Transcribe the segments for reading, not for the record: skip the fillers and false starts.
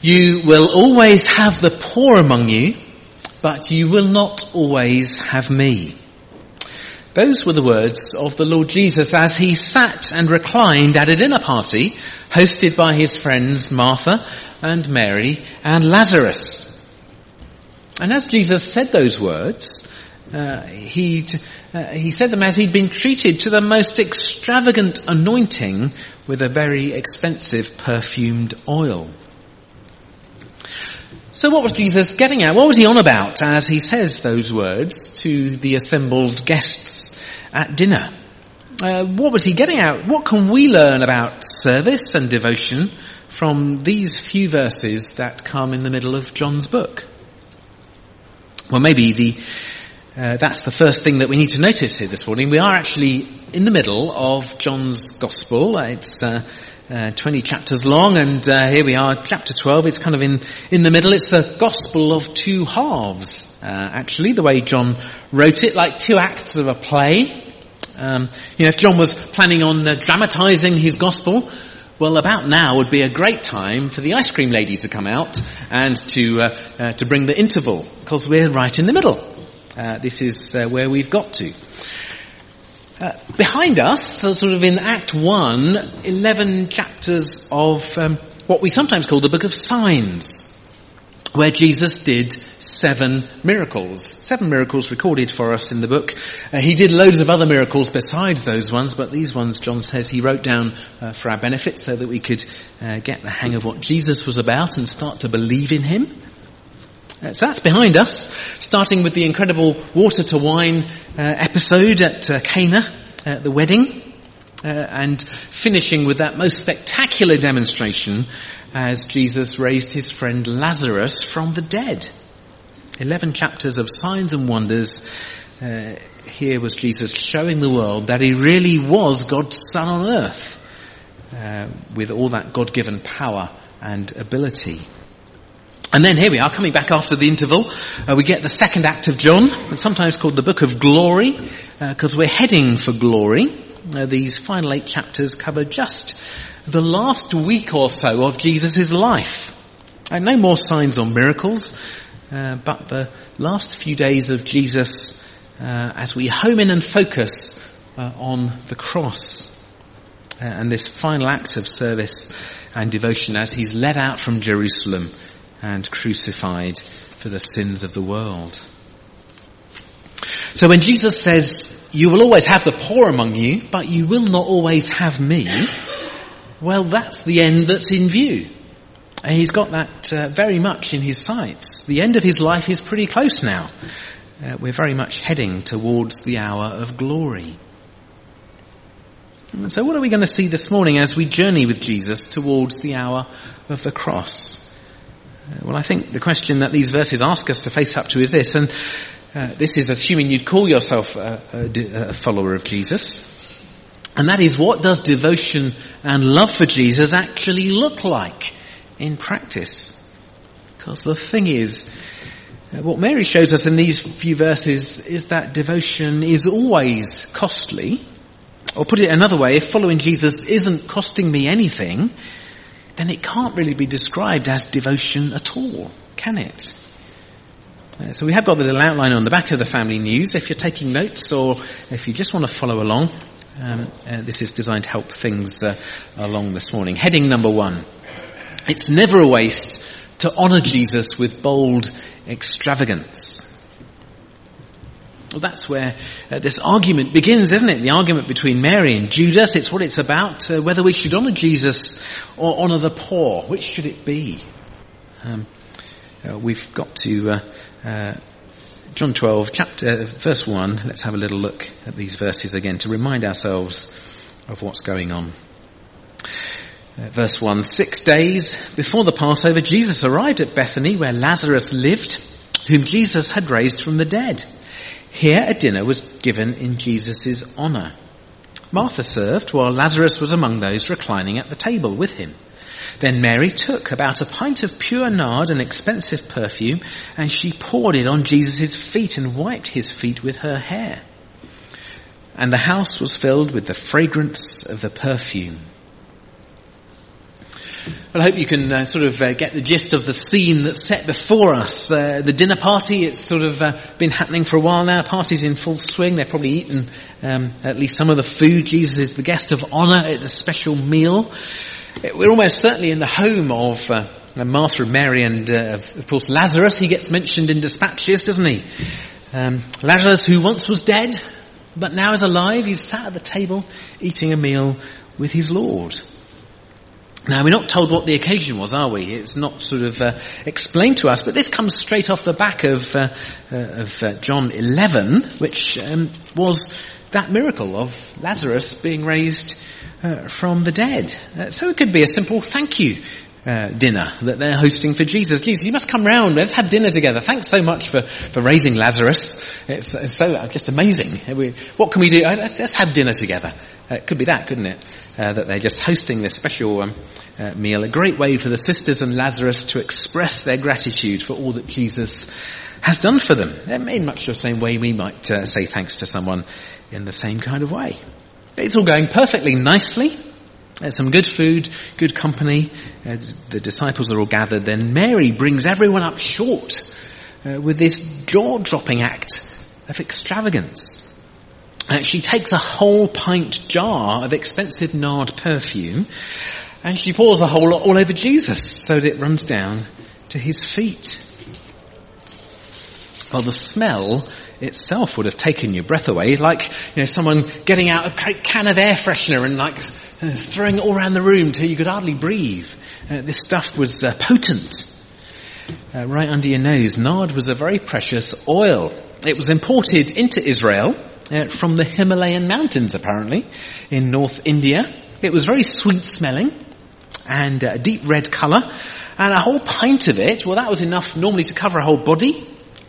You will always have the poor among you, but you will not always have me. Those were the words of the Lord Jesus as he sat and reclined at a dinner party hosted by his friends Martha and Mary and Lazarus. And as Jesus said those words, he said them as he'd been treated to the most extravagant anointing with a very expensive perfumed oil. So what was Jesus getting at? What was he on about as he says those words to the assembled guests at dinner? What was he getting at? What can we learn about service and devotion from these few verses that come in the middle of John's book? Well, maybe that's the first thing that we need to notice here this morning. We are actually in the middle of John's Gospel. It's 20 chapters long, and here we are, chapter 12. It's kind of in the middle. It's the Gospel of two halves, actually, the way John wrote it, like two acts of a play. If John was planning on dramatizing his Gospel, well, about now would be a great time for the ice cream lady to come out and to bring the interval, because we're right in the middle. This is where we've got to. Behind us, so sort of in Act 1, 11 chapters of what we sometimes call the Book of Signs, where Jesus did 7 miracles. 7 miracles recorded for us in the book. He did loads of other miracles besides those ones, but these ones, John says, he wrote down for our benefit so that we could get the hang of what Jesus was about and start to believe in him. So that's behind us, starting with the incredible water to wine episode at Cana, the wedding, and finishing with that most spectacular demonstration as Jesus raised his friend Lazarus from the dead. 11 chapters of signs and wonders. Here was Jesus showing the world that he really was God's Son on earth, with all that God-given power and ability. And then here we are, coming back after the interval. We get the second act of John. It's sometimes called the Book of Glory, because we're heading for glory. These final 8 chapters cover just the last week or so of Jesus' life. No more signs or miracles, but the last few days of Jesus as we home in and focus on the cross. And this final act of service and devotion as he's led out from Jerusalem and crucified for the sins of the world. So when Jesus says, you will always have the poor among you, but you will not always have me, well, that's the end that's in view. And he's got that very much in his sights. The end of his life is pretty close now. We're very much heading towards the hour of glory. And so what are we going to see this morning as we journey with Jesus towards the hour of the cross? Well, I think the question that these verses ask us to face up to is this, and this is assuming you'd call yourself a follower of Jesus, and that is, what does devotion and love for Jesus actually look like in practice? Because the thing is, what Mary shows us in these few verses is that devotion is always costly. Or put it another way, if following Jesus isn't costing me anything, then it can't really be described as devotion at all, can it? So we have got the little outline on the back of the Family News. If you're taking notes or if you just want to follow along, this is designed to help things along this morning. Heading number 1. It's never a waste to honour Jesus with bold extravagance. Well, that's where this argument begins, isn't it? The argument between Mary and Judas. It's what it's about, whether we should honour Jesus or honour the poor. Which should it be? We've got to John 12, verse 1. Let's have a little look at these verses again to remind ourselves of what's going on. Verse 1, 6 days before the Passover, Jesus arrived at Bethany where Lazarus lived, whom Jesus had raised from the dead. Here a dinner was given in Jesus' honour. Martha served while Lazarus was among those reclining at the table with him. Then Mary took about a pint of pure nard, an expensive perfume, and she poured it on Jesus' feet and wiped his feet with her hair. And the house was filled with the fragrance of the perfume. Well, I hope you can get the gist of the scene that's set before us. The dinner party, it's been happening for a while now. Party's in full swing. They've probably eaten at least some of the food. Jesus is the guest of honour at a special meal. We're almost certainly in the home of Martha and Mary and, of course, Lazarus. He gets mentioned in dispatches, doesn't he? Lazarus, who once was dead, but now is alive. He's sat at the table eating a meal with his Lord. Now, we're not told what the occasion was, are we? It's not explained to us, but this comes straight off the back of John 11, which was that miracle of Lazarus being raised from the dead. So it could be a simple thank you dinner that they're hosting for Jesus. Jesus, you must come round. Let's have dinner together. Thanks so much for raising Lazarus. It's so just amazing. What can we do? Let's have dinner together. It could be that, couldn't it? That they're just hosting this special meal. A great way for the sisters and Lazarus to express their gratitude for all that Jesus has done for them. In much the same way we might say thanks to someone in the same kind of way. It's all going perfectly nicely. There's some good food, good company. The disciples are all gathered. Then Mary brings everyone up short with this jaw-dropping act of extravagance. She takes a whole pint jar of expensive nard perfume and she pours a whole lot all over Jesus so that it runs down to his feet. Well, the smell itself would have taken your breath away, like someone getting out a great can of air freshener and throwing it all around the room till you could hardly breathe. This stuff was potent, right under your nose. Nard was a very precious oil. It was imported into Israel from the Himalayan mountains, apparently, in North India. It was very sweet smelling and a deep red colour, and a whole pint of it, well, that was enough normally to cover a whole body.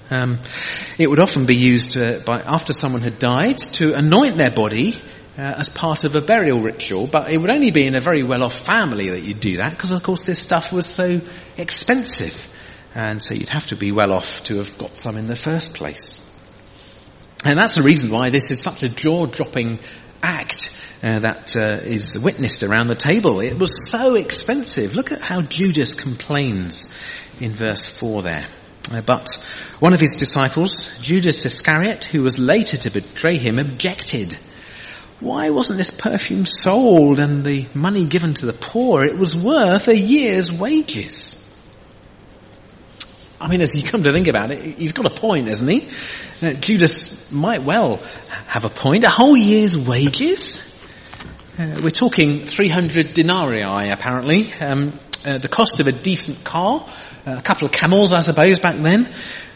It would often be used after someone had died to anoint their body as part of a burial ritual, but it would only be in a very well-off family that you'd do that, because of course this stuff was so expensive, and so you'd have to be well off to have got some in the first place. And that's the reason why this is such a jaw-dropping act that is witnessed around the table. It was so expensive. Look at how Judas complains in verse 4 there. But one of his disciples, Judas Iscariot, who was later to betray him, objected. Why wasn't this perfume sold and the money given to the poor? It was worth a year's wages. I mean, as you come to think about it, he's got a point, hasn't he? Judas might well have a point. A whole year's wages? We're talking 300 denarii, apparently. The cost of a decent car, a couple of camels, I suppose, back then.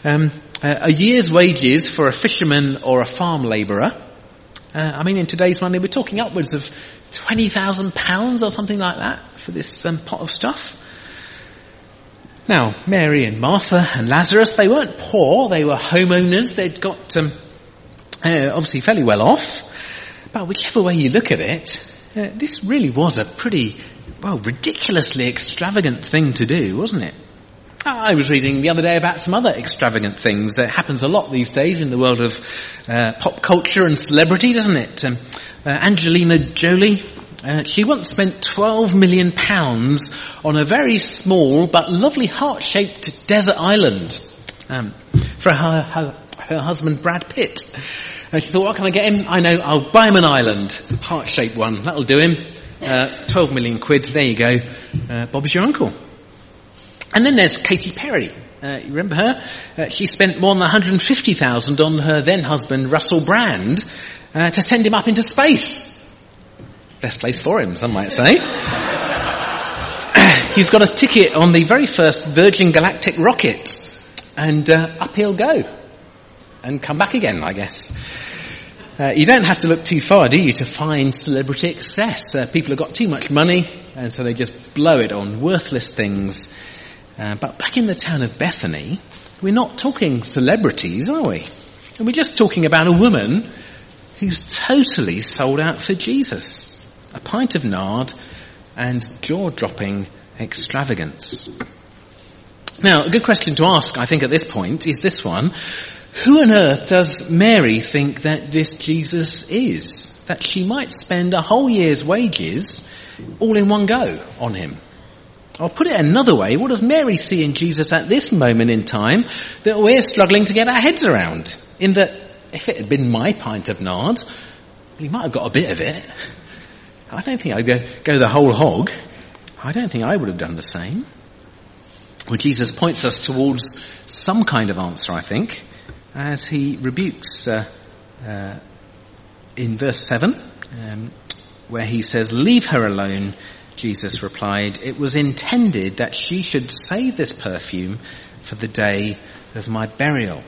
A year's wages for a fisherman or a farm labourer. In today's money, we're talking upwards of £20,000 or something like that for this pot of stuff. Now, Mary and Martha and Lazarus, they weren't poor, they were homeowners, they'd got obviously fairly well off. But whichever way you look at it, this really was a pretty, ridiculously extravagant thing to do, wasn't it? I was reading the other day about some other extravagant things. It happens a lot these days in the world of pop culture and celebrity, doesn't it? Angelina Jolie, she once spent £12 million on a very small but lovely heart-shaped desert island for her husband Brad Pitt. She thought, what can I get him? I know, I'll buy him an island, heart-shaped one. That'll do him. 12 million quid. There you go. Bob's your uncle. And then there's Katy Perry. You remember her? She spent more than $150,000 on her then husband Russell Brand to send him up into space. Best place for him, some might say. He's got a ticket on the very first Virgin Galactic rocket, and up he'll go and come back again, I guess. You don't have to look too far, do you, to find celebrity excess? People have got too much money, and so they just blow it on worthless things. But back in the town of Bethany, we're not talking celebrities, are we? And we're just talking about a woman who's totally sold out for Jesus. A pint of nard and jaw-dropping extravagance. Now, a good question to ask, I think, at this point is this one. Who on earth does Mary think that this Jesus is? That she might spend a whole year's wages all in one go on him? I'll put it another way. What does Mary see in Jesus at this moment in time that we're struggling to get our heads around? In that, if it had been my pint of nard, he might have got a bit of it. I don't think I'd go the whole hog. I don't think I would have done the same. Well, Jesus points us towards some kind of answer, I think, as he rebukes in verse 7, where he says, "Leave her alone." Jesus replied, "It was intended that she should save this perfume for the day of my burial."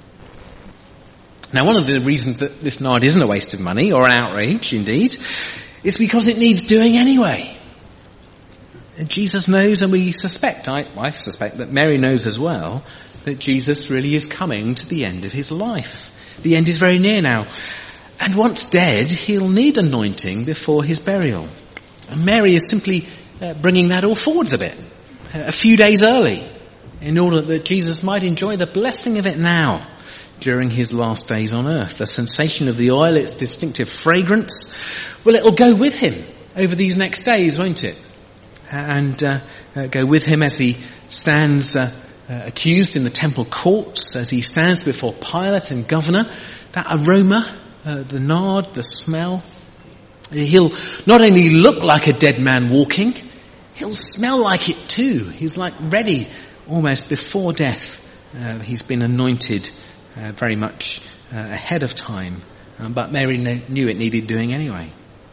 Now, one of the reasons that this nard isn't a waste of money, or an outrage indeed, is because it needs doing anyway. And Jesus knows, and we suspect, I suspect that Mary knows as well, that Jesus really is coming to the end of his life. The end is very near now. And once dead, he'll need anointing before his burial. And Mary is simply bringing that all forwards a bit, a few days early, in order that Jesus might enjoy the blessing of it now, during his last days on earth. The sensation of the oil, its distinctive fragrance, well, it'll go with him over these next days, won't it? And go with him as he stands accused in the temple courts, as he stands before Pilate and governor. That aroma, the nard, the smell. He'll not only look like a dead man walking, he'll smell like it too. He's like ready almost before death. He's been anointed very much ahead of time. But Mary knew it needed doing anyway.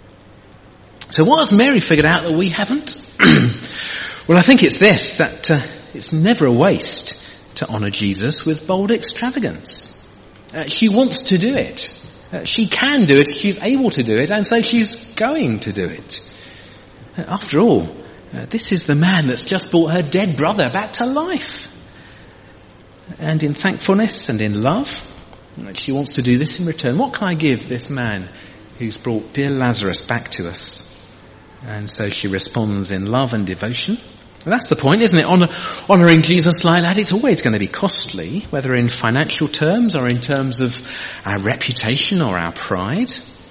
So what has Mary figured out that we haven't? Well, I think it's this, that it's never a waste to honour Jesus with bold extravagance. She wants to do it. She can do it, she's able to do it, and so she's going to do it. After all, this is the man that's just brought her dead brother back to life. And in thankfulness and in love, she wants to do this in return. What can I give this man who's brought dear Lazarus back to us? And so she responds in love and devotion. And that's the point, isn't it? Honouring Jesus like that, it's always going to be costly, whether in financial terms or in terms of our reputation or our pride.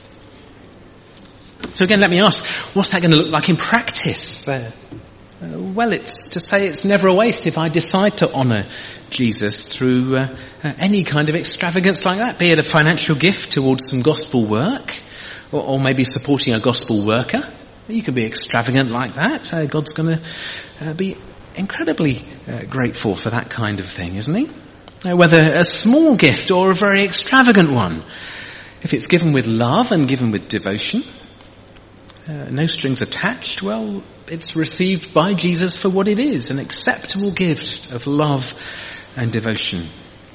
So again, let me ask, what's that going to look like in practice? Well, it's to say it's never a waste if I decide to honour Jesus through any kind of extravagance like that, be it a financial gift towards some gospel work, or maybe supporting a gospel worker. You can be extravagant like that. God's going to be incredibly grateful for that kind of thing, isn't he? Whether a small gift or a very extravagant one, if it's given with love and given with devotion, no strings attached, well, it's received by Jesus for what it is, an acceptable gift of love and devotion.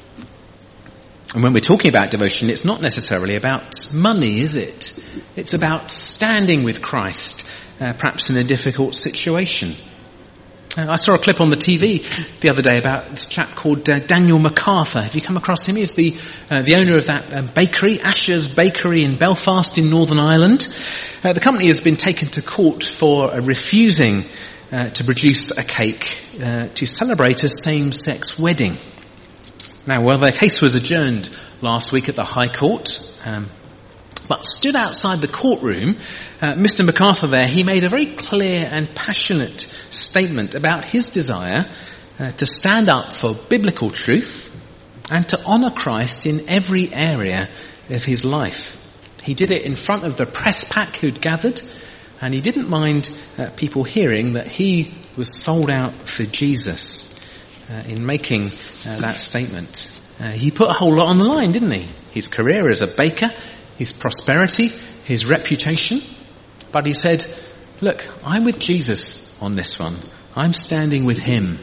And when we're talking about devotion, it's not necessarily about money, is it? It's about standing with Christ, perhaps in a difficult situation. I saw a clip on the TV the other day about this chap called Daniel MacArthur. Have you come across him? He's the owner of that bakery, Asher's Bakery in Belfast in Northern Ireland. The company has been taken to court for refusing to produce a cake to celebrate a same-sex wedding. Now, well, their case was adjourned last week at the High Court, but stood outside the courtroom, Mr. MacArthur there, he made a very clear and passionate statement about his desire to stand up for biblical truth and to honour Christ in every area of his life. He did it in front of the press pack who'd gathered, and he didn't mind people hearing that he was sold out for Jesus. In making that statement. He put a whole lot on the line, didn't he? His career as a baker, his prosperity, his reputation. But he said, look, I'm with Jesus on this one. I'm standing with him.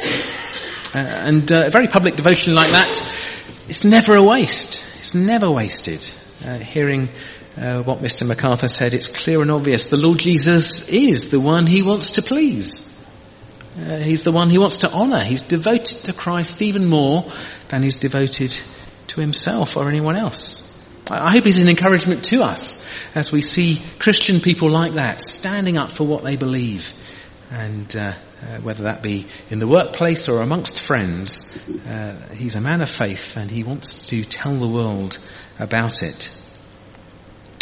And a very public devotion like that, it's never a waste. It's never wasted. Hearing what Mr. MacArthur said, it's clear and obvious. The Lord Jesus is the one he wants to please. He's the one he wants to honour. He's devoted to Christ even more than he's devoted to himself or anyone else. I hope he's an encouragement to us as we see Christian people like that standing up for what they believe. And whether that be in the workplace or amongst friends, he's a man of faith and he wants to tell the world about it.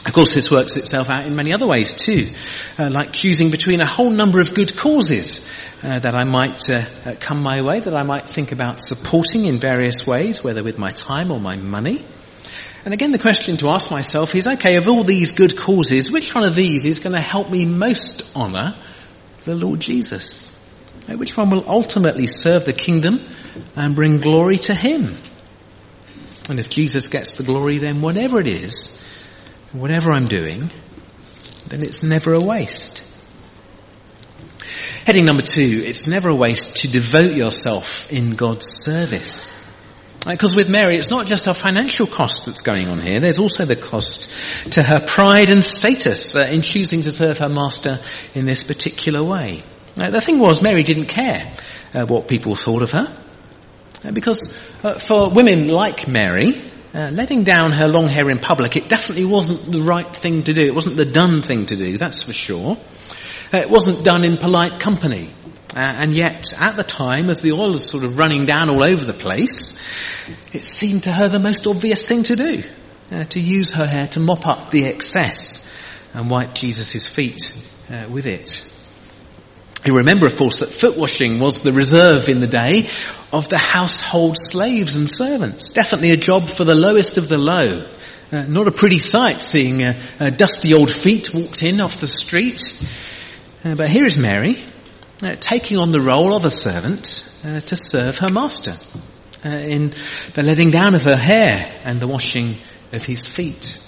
Of course, this works itself out in many other ways too, like choosing between a whole number of good causes that I might come my way, that I might think about supporting in various ways, whether with my time or my money. And again, the question to ask myself is, okay, of all these good causes, which one of these is going to help me most honour the Lord Jesus? Which one will ultimately serve the kingdom and bring glory to him? And if Jesus gets the glory, then whatever it is, whatever I'm doing, then it's never a waste. Heading number 2, it's never a waste to devote yourself in God's service. Because with Mary, it's not just a financial cost that's going on here. There's also the cost to her pride and status in choosing to serve her master in this particular way. The thing was, Mary didn't care what people thought of her. Because for women like Mary, letting down her long hair in public, it definitely wasn't the right thing to do. It wasn't the done thing to do, that's for sure. It wasn't done in polite company. And yet, at the time, as the oil was sort of running down all over the place, it seemed to her the most obvious thing to do, to use her hair to mop up the excess and wipe Jesus' feet with it. You remember, of course, that foot washing was the reserve in the day of the household slaves and servants. Definitely a job for the lowest of the low. Not a pretty sight seeing dusty old feet walked in off the street. But here is Mary, taking on the role of a servant to serve her master in the letting down of her hair and the washing of his feet.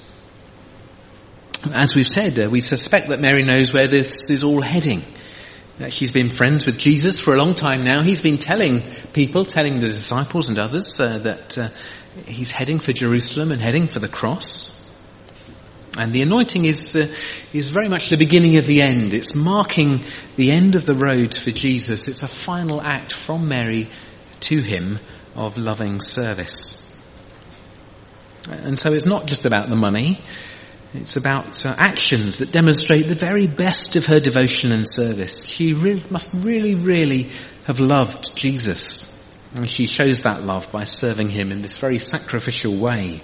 As we've said, we suspect that Mary knows where this is all heading. She's been friends with Jesus for a long time now. He's been telling the disciples and others that he's heading for Jerusalem and heading for the cross. And the anointing is very much the beginning of the end. It's marking the end of the road for Jesus. It's a final act from Mary to him of loving service. And so it's not just about the money. It's about actions that demonstrate the very best of her devotion and service. She must really have loved Jesus. And she shows that love by serving him in this very sacrificial way.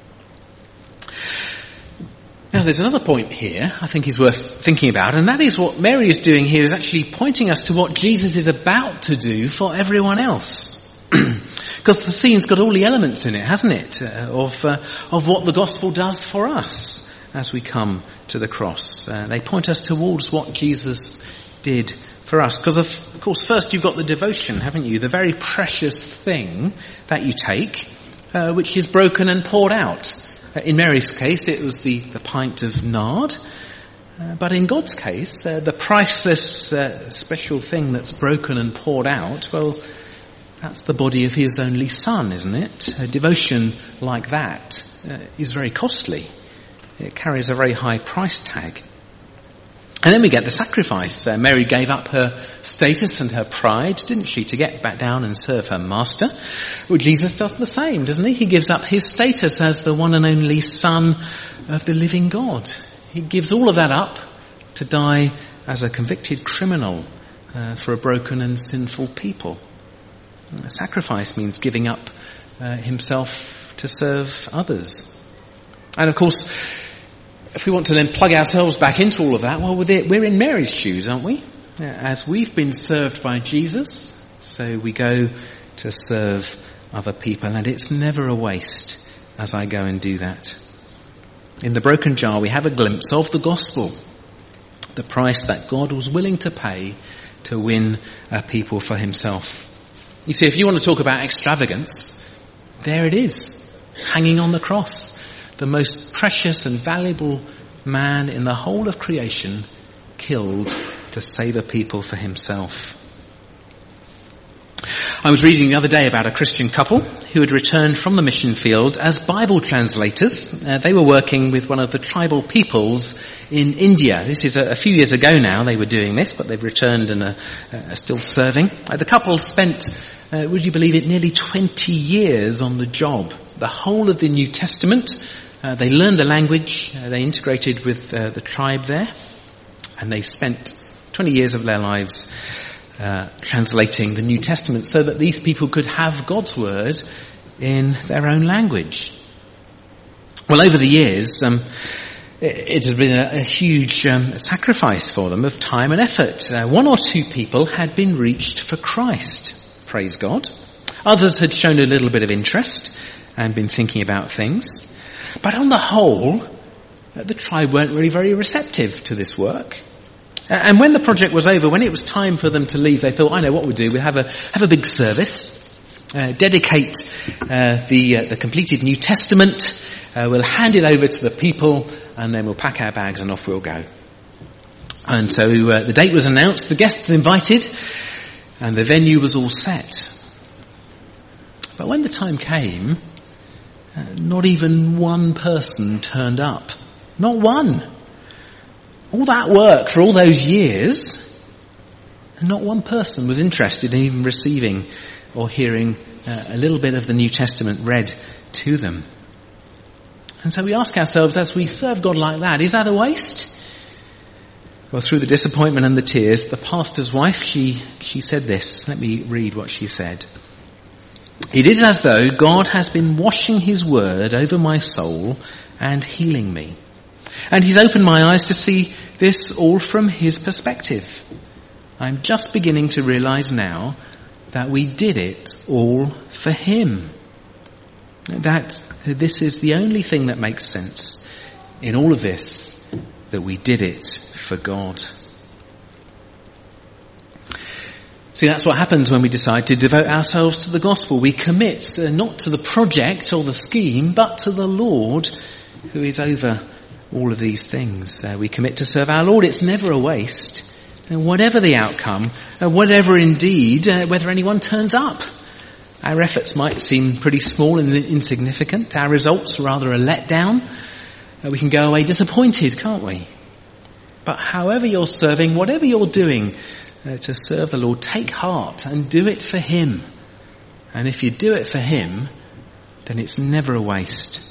Now there's another point here I think is worth thinking about, and that is what Mary is doing here is actually pointing us to what Jesus is about to do for everyone else. Because the scene's got all the elements in it, hasn't it, of what the gospel does for us as we come to the cross. They point us towards what Jesus did for us. Because of course, first you've got the devotion, haven't you? The very precious thing that you take, which is broken and poured out. In Mary's case, it was the pint of nard. But in God's case, the priceless special thing that's broken and poured out, well, that's the body of his only son, isn't it? A devotion like that is very costly. It carries a very high price tag. And then we get the sacrifice. Mary gave up her status and her pride, didn't she, to get back down and serve her master? Well, Jesus does the same, doesn't he? He gives up his status as the one and only Son of the living God. He gives all of that up to die as a convicted criminal for a broken and sinful people. Sacrifice means giving up himself to serve others. And of course, if we want to then plug ourselves back into all of that, well, we're in Mary's shoes, aren't we? As we've been served by Jesus, so we go to serve other people, and it's never a waste as I go and do that. In the broken jar, we have a glimpse of the gospel, the price that God was willing to pay to win a people for himself. You see, if you want to talk about extravagance, there it is, hanging on the cross. The most precious and valuable man in the whole of creation killed to save a people for himself. I was reading the other day about a Christian couple who had returned from the mission field as Bible translators. They were working with one of the tribal peoples in India. This is a few years ago now they were doing this, but they've returned and are still serving. The couple spent, would you believe it, nearly 20 years on the job. The whole of the New Testament. They learned the language. They integrated with the tribe there. And they spent 20 years of their lives translating the New Testament so that these people could have God's word in their own language. Well, over the years, It had been a huge sacrifice for them of time and effort. One or two people had been reached for Christ, praise God. Others had shown a little bit of interest and been thinking about things. But on the whole, the tribe weren't really very receptive to this work. And when the project was over, when it was time for them to leave, they thought, I know what we'll do. We'll have a big service, dedicate the completed New Testament. We'll hand it over to the people, and then we'll pack our bags and off we'll go. And so the date was announced, the guests invited, and the venue was all set. But when the time came, not even one person turned up. Not one. All that work for all those years, and not one person was interested in even receiving or hearing a little bit of the New Testament read to them. And so we ask ourselves, as we serve God like that, is that a waste? Well, through the disappointment and the tears, the pastor's wife, she said this. Let me read what she said. It is as though God has been washing his word over my soul and healing me. And he's opened my eyes to see this all from his perspective. I'm just beginning to realize now that we did it all for him. That this is the only thing that makes sense in all of this, that we did it for God. See, that's what happens when we decide to devote ourselves to the gospel. We commit not to the project or the scheme, but to the Lord who is over all of these things. We commit to serve our Lord. It's never a waste. And whatever the outcome, whatever indeed, whether anyone turns up. Our efforts might seem pretty small and insignificant. Our results rather a letdown. We can go away disappointed, can't we? But however you're serving, whatever you're doing to serve the Lord, take heart and do it for him. And if you do it for him, then it's never a waste.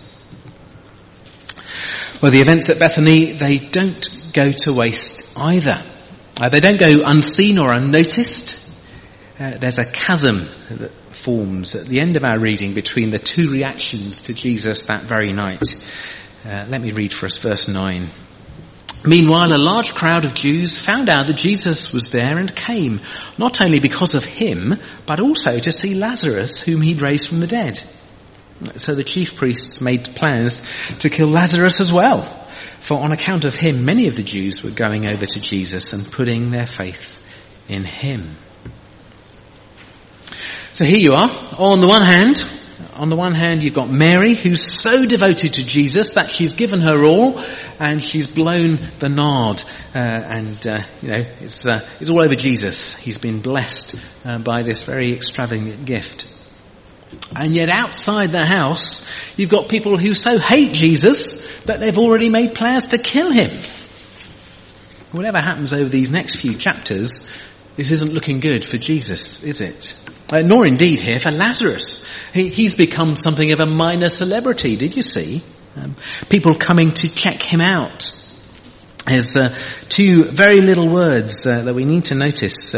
Well, the events at Bethany, they don't go to waste either. They don't go unseen or unnoticed. There's a chasm that forms at the end of our reading between the two reactions to Jesus that very night. Let me read for us verse 9. Meanwhile, a large crowd of Jews found out that Jesus was there and came, not only because of him, but also to see Lazarus, whom he'd raised from the dead. So the chief priests made plans to kill Lazarus as well, for on account of him, many of the Jews were going over to Jesus and putting their faith in him. So here you are. On the one hand, you've got Mary, who's so devoted to Jesus that she's given her all, and she's blown the nard, it's all over Jesus. He's been blessed by this very extravagant gift. And yet outside the house, you've got people who so hate Jesus that they've already made plans to kill him. Whatever happens over these next few chapters, this isn't looking good for Jesus, is it? Nor indeed here for Lazarus. He's become something of a minor celebrity, did you see? People coming to check him out. There's two very little words that we need to notice,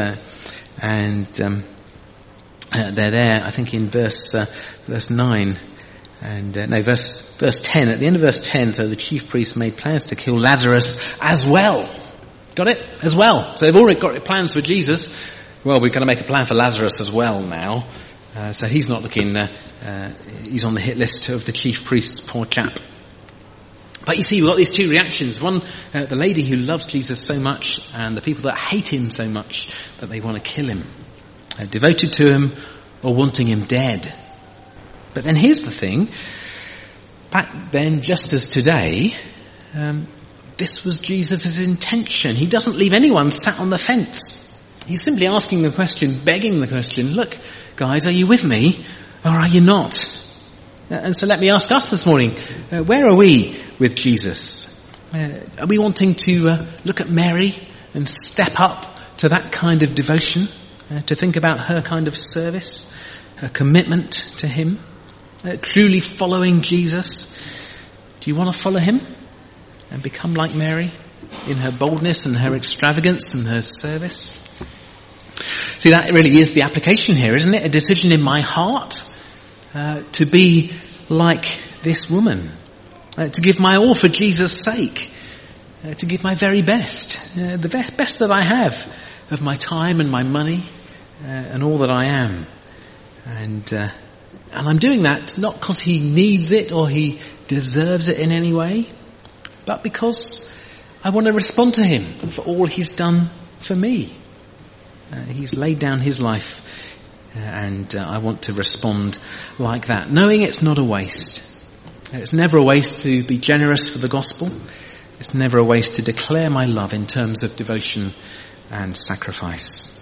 they're there, I think, in verse 9 and verse 10. At the end of verse 10, so the chief priests made plans to kill Lazarus as well. Got it? As well. So they've already got plans for Jesus. Well, we're going to make a plan for Lazarus as well now. So he's not looking, he's on the hit list of the chief priests, poor chap. But you see, we've got these two reactions. One, the lady who loves Jesus so much, and the people that hate him so much that they want to kill him. Devoted to him or wanting him dead. But then here's the thing. Back then, just as today, this was Jesus' intention. He doesn't leave anyone sat on the fence. He's simply asking the question, begging the question, look, guys, are you with me or are you not? And so let me ask us this morning, where are we with Jesus? Are we wanting to look at Mary and step up to that kind of devotion? To think about her kind of service, her commitment to him, truly following Jesus? Do you want to follow him and become like Mary in her boldness and her extravagance and her service? See, that really is the application here, isn't it? A decision in my heart to be like this woman, to give my all for Jesus' sake, to give my very best, the best that I have of my time and my money and all that I am. And I'm doing that not because he needs it or he deserves it in any way, but because I want to respond to him for all he's done for me. He's laid down his life, and I want to respond like that, knowing it's not a waste. It's never a waste to be generous for the gospel. It's never a waste to declare my love in terms of devotion and sacrifice.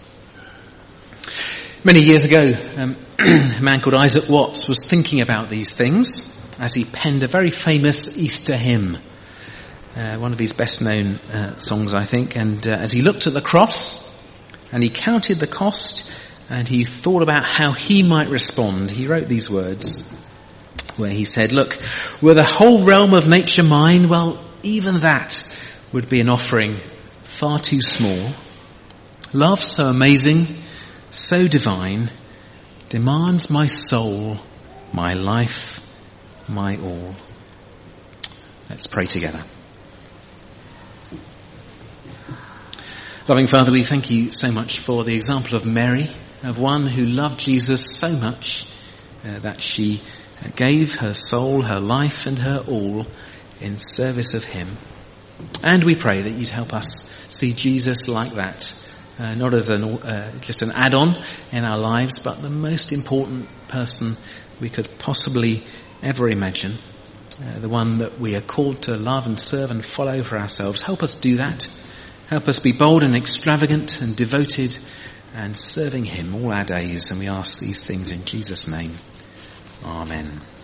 Many years ago, a man called Isaac Watts was thinking about these things as he penned a very famous Easter hymn, one of his best known songs, I think. And as he looked at the cross and he counted the cost and he thought about how he might respond, he wrote these words where he said, "Look, were the whole realm of nature mine, well, even that would be an offering far too small. Love so amazing, so divine, demands my soul, my life, my all." Let's pray together. Loving Father, we thank you so much for the example of Mary, of one who loved Jesus so much that she gave her soul, her life and her all in service of him. And we pray that you'd help us see Jesus like that, not as just an add-on in our lives, but the most important person we could possibly ever imagine, the one that we are called to love and serve and follow for ourselves. Help us do that. Help us be bold and extravagant and devoted and serving him all our days. And we ask these things in Jesus' name. Amen.